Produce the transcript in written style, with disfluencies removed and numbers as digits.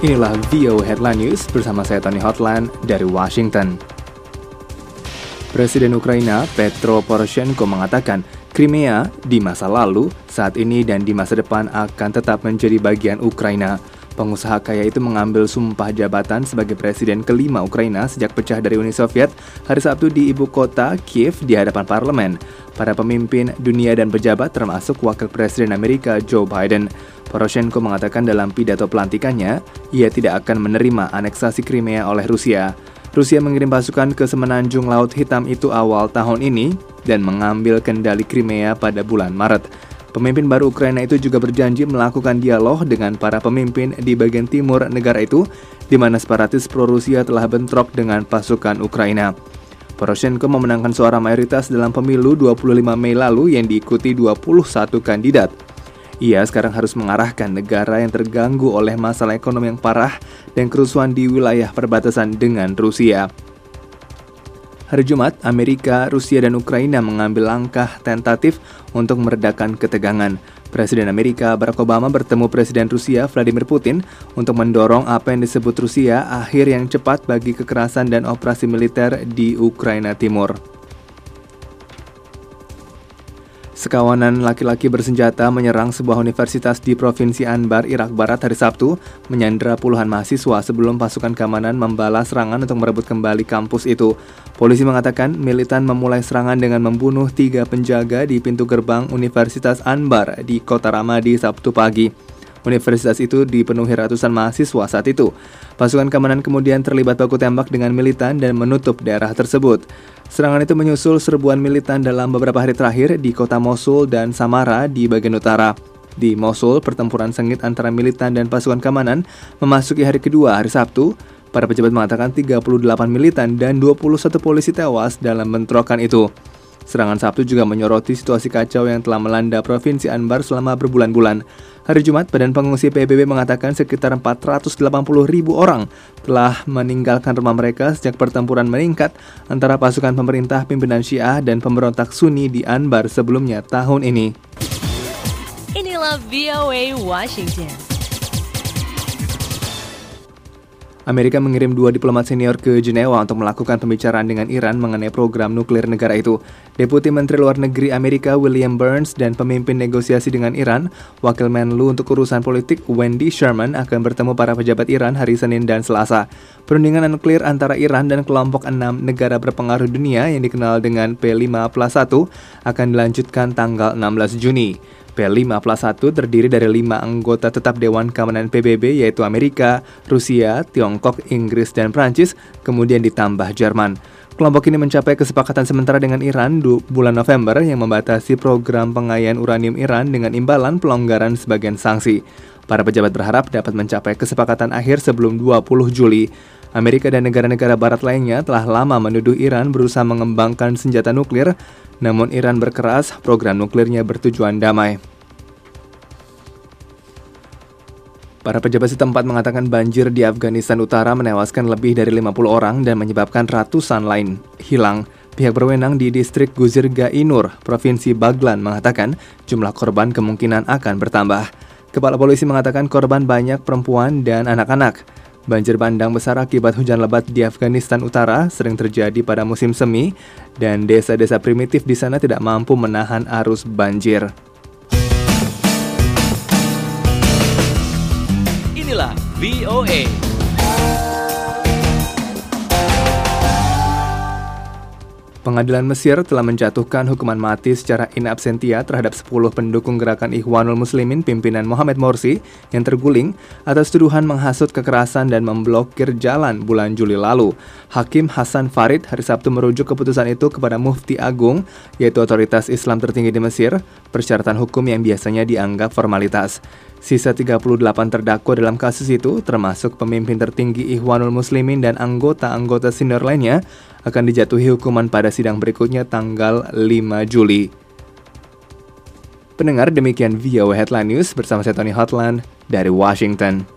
Inilah VOA Headline News bersama saya Tony Hotline dari Washington. Presiden Ukraina Petro Poroshenko mengatakan Crimea di masa lalu, saat ini dan di masa depan akan tetap menjadi bagian Ukraina. Pengusaha kaya itu mengambil sumpah jabatan sebagai presiden kelima Ukraina sejak pecah dari Uni Soviet hari Sabtu di ibu kota Kiev di hadapan parlemen. Para pemimpin dunia dan pejabat termasuk Wakil Presiden Amerika Joe Biden. Poroshenko mengatakan dalam pidato pelantikannya, ia tidak akan menerima aneksasi Crimea oleh Rusia. Rusia mengirim pasukan ke semenanjung Laut Hitam itu awal tahun ini dan mengambil kendali Crimea pada bulan Maret. Pemimpin baru Ukraina itu juga berjanji melakukan dialog dengan para pemimpin di bagian timur negara itu, di mana separatis pro-Rusia telah bentrok dengan pasukan Ukraina. Poroshenko memenangkan suara mayoritas dalam pemilu 25 Mei lalu yang diikuti 21 kandidat. Ia sekarang harus mengarahkan negara yang terganggu oleh masalah ekonomi yang parah dan kerusuhan di wilayah perbatasan dengan Rusia. Hari Jumat, Amerika, Rusia, dan Ukraina mengambil langkah tentatif untuk meredakan ketegangan. Presiden Amerika Barack Obama bertemu Presiden Rusia Vladimir Putin untuk mendorong apa yang disebut Rusia akhir yang cepat bagi kekerasan dan operasi militer di Ukraina Timur. Sekawanan laki-laki bersenjata menyerang sebuah universitas di Provinsi Anbar, Irak Barat hari Sabtu, menyandera puluhan mahasiswa sebelum pasukan keamanan membalas serangan untuk merebut kembali kampus itu. Polisi mengatakan militan memulai serangan dengan membunuh 3 penjaga di pintu gerbang Universitas Anbar di Kota Ramadi Sabtu pagi. Universitas itu dipenuhi ratusan mahasiswa saat itu. Pasukan keamanan kemudian terlibat baku tembak dengan militan dan menutup daerah tersebut. Serangan itu menyusul serbuan militan dalam beberapa hari terakhir di kota Mosul dan Samara di bagian utara. Di Mosul, pertempuran sengit antara militan dan pasukan keamanan memasuki hari kedua hari Sabtu. Para pejabat mengatakan 38 militan dan 21 polisi tewas dalam bentrokan itu. Serangan Sabtu juga menyoroti situasi kacau yang telah melanda Provinsi Anbar selama berbulan-bulan. Hari Jumat, Badan Pengungsi PBB mengatakan sekitar 480.000 orang telah meninggalkan rumah mereka sejak pertempuran meningkat antara pasukan pemerintah pimpinan Syiah dan pemberontak Sunni di Anbar sebelumnya tahun ini. Inilah VOA Washington. Amerika mengirim 2 diplomat senior ke Jenewa untuk melakukan pembicaraan dengan Iran mengenai program nuklir negara itu. Deputi Menteri Luar Negeri Amerika William Burns dan pemimpin negosiasi dengan Iran, Wakil Menlu untuk urusan politik Wendy Sherman akan bertemu para pejabat Iran hari Senin dan Selasa. Perundingan nuklir antara Iran dan kelompok 6 negara berpengaruh dunia yang dikenal dengan P5+1 akan dilanjutkan tanggal 16 Juni. P5+1 terdiri dari 5 anggota tetap Dewan Keamanan PBB yaitu Amerika, Rusia, Tiongkok, Inggris, dan Prancis, kemudian ditambah Jerman. Kelompok ini mencapai kesepakatan sementara dengan Iran bulan November yang membatasi program pengayaan uranium Iran dengan imbalan pelonggaran sebagian sanksi. Para pejabat berharap dapat mencapai kesepakatan akhir sebelum 20 Juli. Amerika dan negara-negara barat lainnya telah lama menuduh Iran berusaha mengembangkan senjata nuklir, namun Iran berkeras program nuklirnya bertujuan damai. Para pejabat setempat mengatakan banjir di Afghanistan Utara menewaskan lebih dari 50 orang dan menyebabkan ratusan lain hilang. Pihak berwenang di distrik Guzir-Ga-Inur, Provinsi Baglan mengatakan jumlah korban kemungkinan akan bertambah. Kepala polisi mengatakan korban banyak perempuan dan anak-anak. Banjir bandang besar akibat hujan lebat di Afghanistan Utara sering terjadi pada musim semi dan desa-desa primitif di sana tidak mampu menahan arus banjir. Inilah VOA. Pengadilan Mesir telah menjatuhkan hukuman mati secara in absentia terhadap 10 pendukung gerakan Ikhwanul Muslimin pimpinan Mohamed Morsi yang terguling atas tuduhan menghasut kekerasan dan memblokir jalan bulan Juli lalu. Hakim Hasan Farid hari Sabtu merujuk keputusan itu kepada Mufti Agung, yaitu otoritas Islam tertinggi di Mesir, persyaratan hukum yang biasanya dianggap formalitas. Sisa 38 terdakwa dalam kasus itu, termasuk pemimpin tertinggi Ikhwanul Muslimin dan anggota-anggota senior lainnya, akan dijatuhi hukuman pada sidang berikutnya tanggal 5 Juli. Pendengar, demikian VOA Headline News bersama saya Tony Hotline dari Washington.